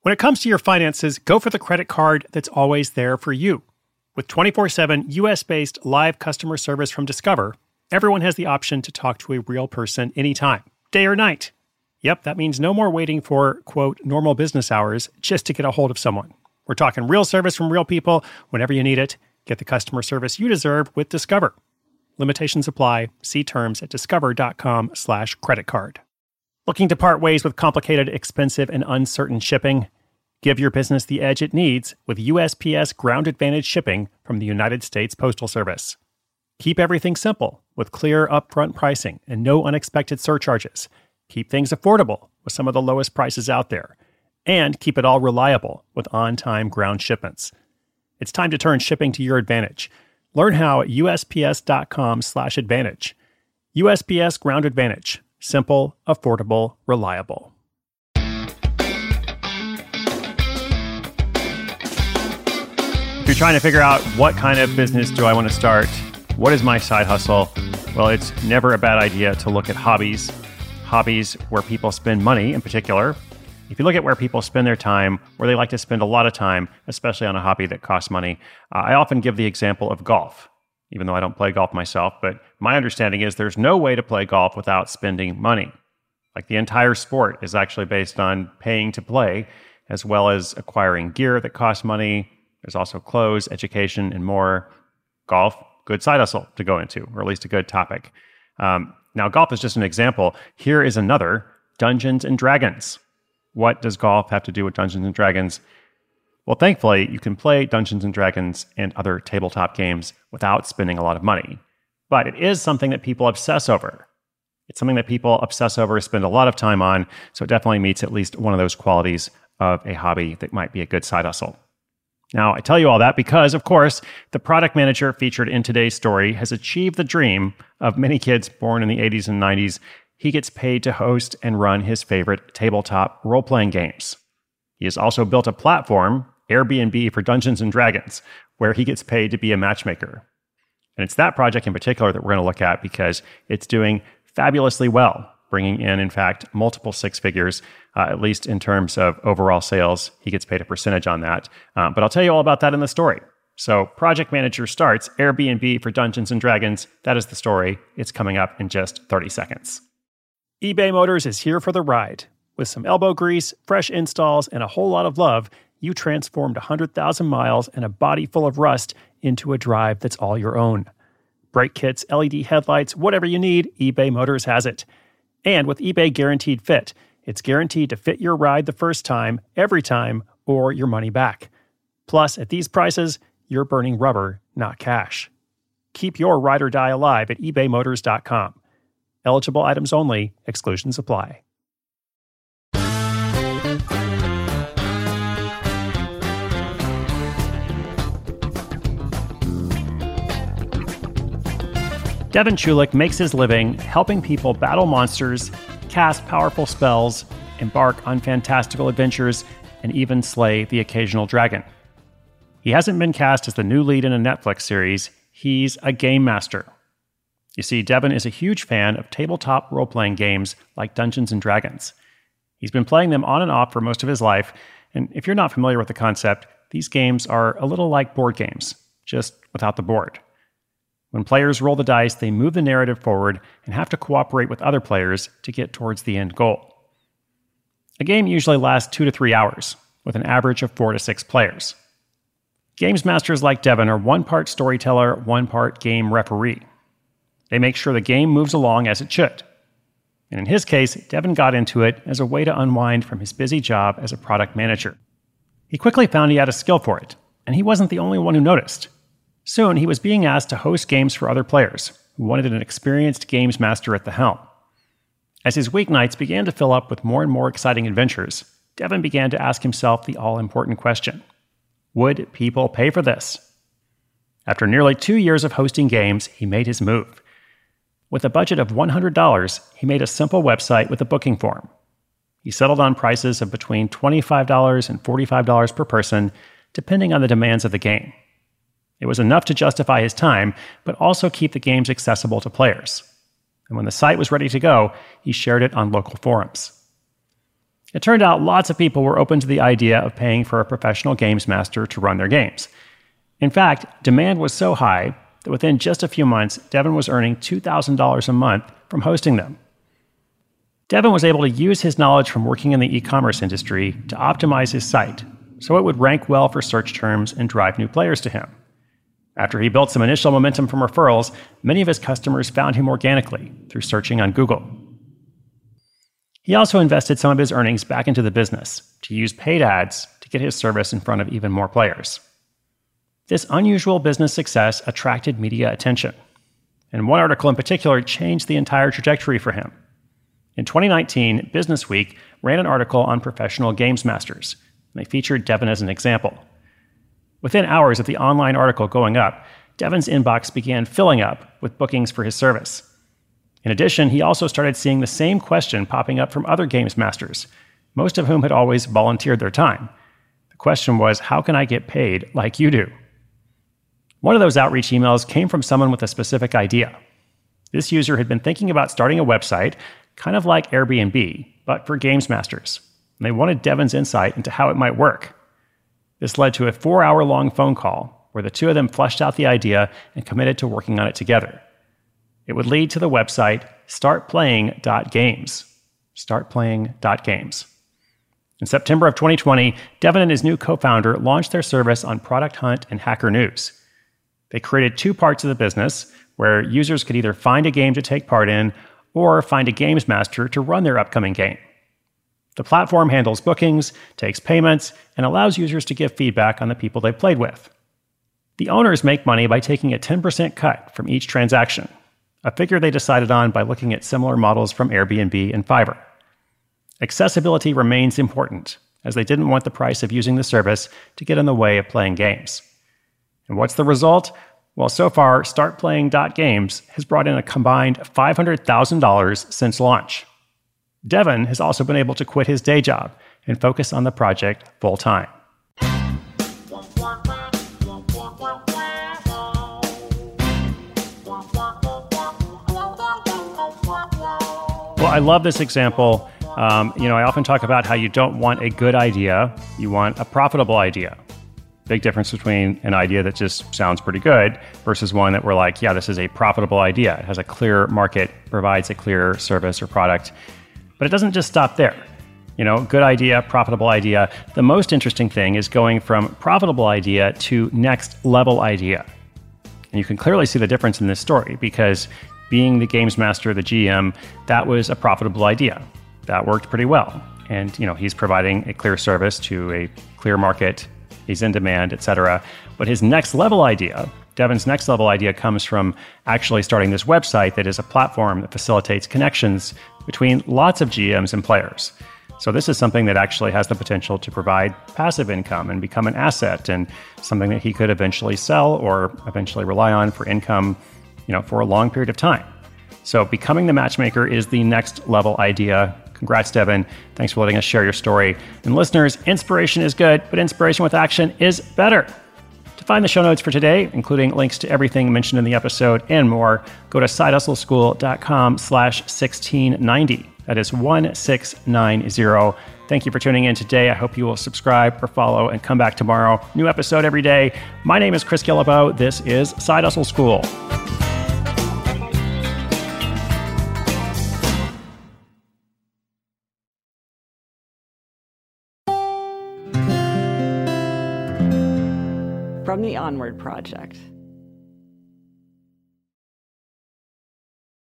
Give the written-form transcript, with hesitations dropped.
When it comes to your finances, go for the credit card that's always there for you. With 24/7 US-based live customer service from Discover, everyone has the option to talk to a real person anytime, day or night. Yep, that means no more waiting for, quote, normal business hours just to get a hold of someone. We're talking real service from real people whenever you need it. Get the customer service you deserve with Discover. Limitations apply. See terms at discover.com/creditcard. Looking to part ways with complicated, expensive, and uncertain shipping? Give your business the edge it needs with USPS Ground Advantage shipping from the United States Postal Service. Keep everything simple with clear upfront pricing and no unexpected surcharges. Keep things affordable with some of the lowest prices out there. And keep it all reliable with on-time ground shipments. It's time to turn shipping to your advantage. Learn how at USPS.com/advantage. USPS Ground Advantage. Simple, affordable, reliable. If you're trying to figure out what kind of business do I want to start, what is my side hustle? Well, it's never a bad idea to look at hobbies. Hobbies where people spend money in particular. If you look at where people spend their time, where they like to spend a lot of time, especially on a hobby that costs money, I often give the example of golf, even though I don't play golf myself. But my understanding is there's no way to play golf without spending money. Like the entire sport is actually based on paying to play, as well as acquiring gear that costs money. There's also clothes, education, and more. Golf, good side hustle to go into, or at least a good topic. Now, golf is just an example. Here is another, Dungeons and Dragons. What does golf have to do with Dungeons and Dragons? Well, thankfully, you can play Dungeons and Dragons and other tabletop games without spending a lot of money. But it is something that people obsess over. It's something that people obsess over, spend a lot of time on, so it definitely meets at least one of those qualities of a hobby that might be a good side hustle. Now, I tell you all that because, of course, the product manager featured in today's story has achieved the dream of many kids born in the 80s and 90s. He gets paid to host and run his favorite tabletop role-playing games. He has also built a platform, Airbnb for Dungeons and Dragons, where he gets paid to be a matchmaker. And it's that project in particular that we're going to look at because it's doing fabulously well, bringing in fact, multiple six figures, at least in terms of overall sales. He gets paid a percentage on that. But I'll tell you all about that in the story. So Project Manager starts Airbnb for Dungeons and Dragons. That is the story. It's coming up in just 30 seconds. eBay Motors is here for the ride. With some elbow grease, fresh installs, and a whole lot of love, you transformed 100,000 miles and a body full of rust into a drive that's all your own. Brake kits, LED headlights, whatever you need, eBay Motors has it. And with eBay Guaranteed Fit, it's guaranteed to fit your ride the first time, every time, or your money back. Plus, at these prices, you're burning rubber, not cash. Keep your ride or die alive at ebaymotors.com. Eligible items only. Exclusions apply. Devin Chulik makes his living helping people battle monsters, cast powerful spells, embark on fantastical adventures, and even slay the occasional dragon. He hasn't been cast as the new lead in a Netflix series. He's a game master. You see, Devin is a huge fan of tabletop role-playing games like Dungeons and Dragons. He's been playing them on and off for most of his life, and if you're not familiar with the concept, these games are a little like board games, just without the board. When players roll the dice, they move the narrative forward and have to cooperate with other players to get towards the end goal. A game usually lasts 2 to 3 hours, with an average of 4 to 6 players. Games masters like Devin are one part storyteller, one part game referee. They make sure the game moves along as it should. And in his case, Devin got into it as a way to unwind from his busy job as a product manager. He quickly found he had a skill for it, and he wasn't the only one who noticed. Soon, he was being asked to host games for other players who wanted an experienced games master at the helm. As his weeknights began to fill up with more and more exciting adventures, Devin began to ask himself the all-important question: would people pay for this? After nearly 2 years of hosting games, he made his move. With a budget of $100, he made a simple website with a booking form. He settled on prices of between $25 and $45 per person, depending on the demands of the game. It was enough to justify his time, but also keep the games accessible to players. And when the site was ready to go, he shared it on local forums. It turned out lots of people were open to the idea of paying for a professional games master to run their games. In fact, demand was so high that within just a few months, Devin was earning $2,000 a month from hosting them. Devin was able to use his knowledge from working in the e-commerce industry to optimize his site so it would rank well for search terms and drive new players to him. After he built some initial momentum from referrals, many of his customers found him organically through searching on Google. He also invested some of his earnings back into the business to use paid ads to get his service in front of even more players. This unusual business success attracted media attention, and one article in particular changed the entire trajectory for him. In 2019, Business Week ran an article on professional games masters, and they featured Devin as an example. Within hours of the online article going up, Devin's inbox began filling up with bookings for his service. In addition, he also started seeing the same question popping up from other games masters, most of whom had always volunteered their time. The question was, how can I get paid like you do? One of those outreach emails came from someone with a specific idea. This user had been thinking about starting a website, kind of like Airbnb, but for games masters, and they wanted Devin's insight into how it might work. This led to a 4-hour-long phone call where the two of them fleshed out the idea and committed to working on it together. It would lead to the website startplaying.games. Startplaying.games. In September of 2020, Devin and his new co-founder launched their service on Product Hunt and Hacker News. They created two parts of the business where users could either find a game to take part in or find a games master to run their upcoming game. The platform handles bookings, takes payments, and allows users to give feedback on the people they played with. The owners make money by taking a 10% cut from each transaction, a figure they decided on by looking at similar models from Airbnb and Fiverr. Accessibility remains important, as they didn't want the price of using the service to get in the way of playing games. And what's the result? Well, so far, StartPlaying.games has brought in a combined $500,000 since launch. Devin has also been able to quit his day job and focus on the project full-time. Well, I love this example. I often talk about how you don't want a good idea, you want a profitable idea. Big difference between an idea that just sounds pretty good versus one that we're like, yeah, this is a profitable idea. It has a clear market, provides a clear service or product. But it doesn't just stop there. Good idea, profitable idea. The most interesting thing is going from profitable idea to next level idea. And you can clearly see the difference in this story because being the games master, the GM, that was a profitable idea. That worked pretty well. And, he's providing a clear service to a clear market. He's in demand, etc. But his next level idea, Devin's next level idea comes from actually starting this website that is a platform that facilitates connections between lots of GMs and players. So this is something that actually has the potential to provide passive income and become an asset and something that he could eventually sell or eventually rely on for income, for a long period of time. So becoming the matchmaker is the next level idea. Congrats, Devin. Thanks for letting us share your story. And listeners, inspiration is good, but inspiration with action is better. To find the show notes for today, including links to everything mentioned in the episode and more, go to sidehustleschool.com/1690. That is 1690. Thank you for tuning in today. I hope you will subscribe or follow and come back tomorrow. New episode every day. My name is Chris Guillebeau. This is Side Hustle School. From the Onward Project.